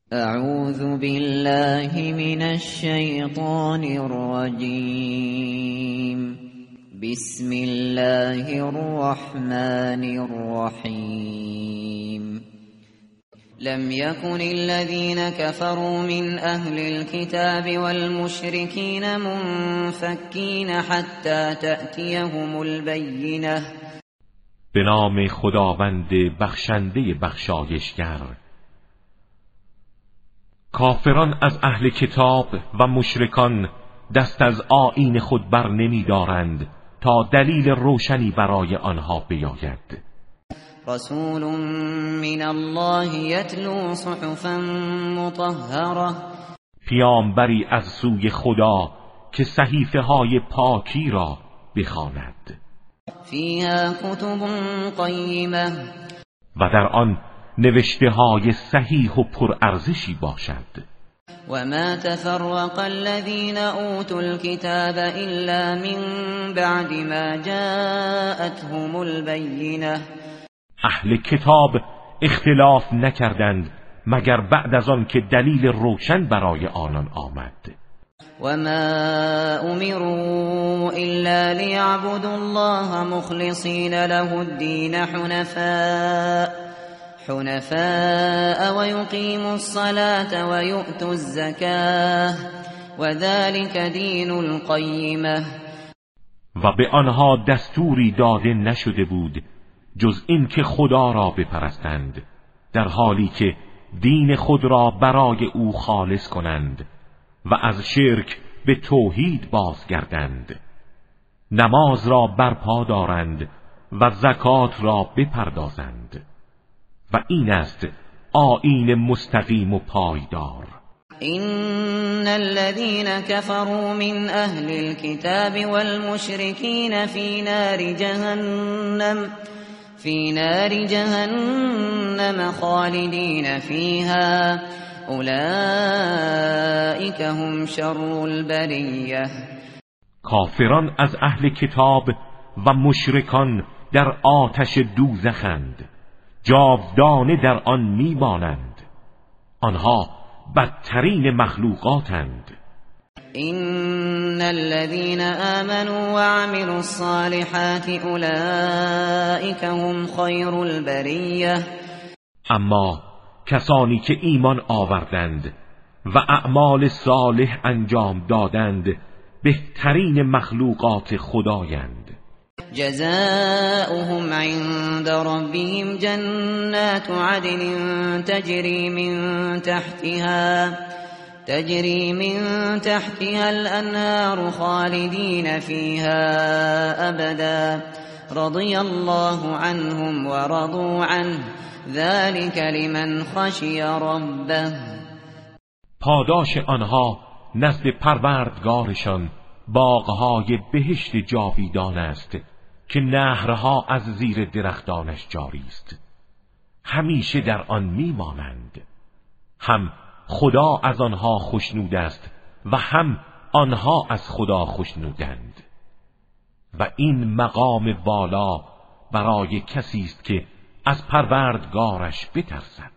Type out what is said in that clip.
اعوذ بالله من الشیطان الرجیم. بسم الله الرحمن الرحیم. لم يكن الذين كفروا من أهل الكتاب والمشركين منفكين حتى تأتيهم البينة. به نام خداوند بخشنده بخشایشگر. کافران از اهل کتاب و مشرکان دست از آیین خود بر نمی دارند تا دلیل روشنی برای آنها بیاید. رسول من الله یتلو صحفا مطهره. پیامبری از سوی خدا که صحیفه های پاکی را بخواند. فیها کتب قیمه. و در آن نوشته های صحیح و پرارزشی باشد. و ما تفرق الذين اوتوا الكتاب الا من بعد ما جاءتهم البینه. اهل کتاب اختلاف نکردند مگر بعد از آن که دلیل روشن برای آنان آمد. و ما امروا الا ليعبدوا الله مخلصین له الدین حنفاء ويقيموا الصلاة ويؤتوا الزكاة وذلك دين القيمة. و به آنها دستوری داده نشده بود جز این که خدا را بپرستند در حالی که دین خود را برای او خالص کنند و از شرک به توحید بازگردند، نماز را برپا دارند و زکات را بپردازند و این است آیین مستقیم و پایدار. ان الذين كفروا من اهل الكتاب والمشركين في نار جهنم خالدين فيها اولئك هم شر البریه. کافران از اهل کتاب و مشرکان در آتش دوزخند، جاودانه در آن میمانند. آنها بدترین مخلوقاتند. ان الذين آمنوا وعملوا الصالحات اولئك هم خیر البریه. اما کسانی که ایمان آوردند و اعمال صالح انجام دادند بهترین مخلوقات خدایند. جزاؤهم عند ربهم جنات عدن تجري من تحتها الأنهار خالدين فيها أبدا رضي الله عنهم ورضوا عنه ذلك لمن خشي ربه. پاداش آنها نزد پروردگارشان باغهای بهشت جاویدان است که نهرها از زیر درختانش جاری است. همیشه در آن میمانند. هم خدا از آنها خوشنود است و هم آنها از خدا خوشنودند. و این مقام والا برای کسی است که از پروردگارش بترسد.